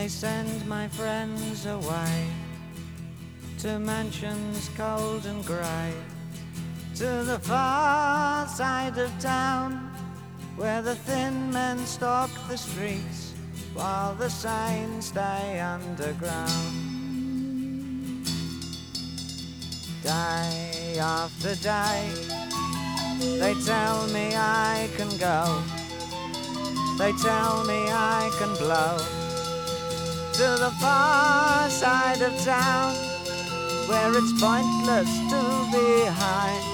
They send my friends away to mansions cold and grey, to the far side of town, where the thin men stalk the streets while the sane stay underground. Day after day, they tell me I can go, they tell me I can blow to the far side of town, where it's pointless to be high,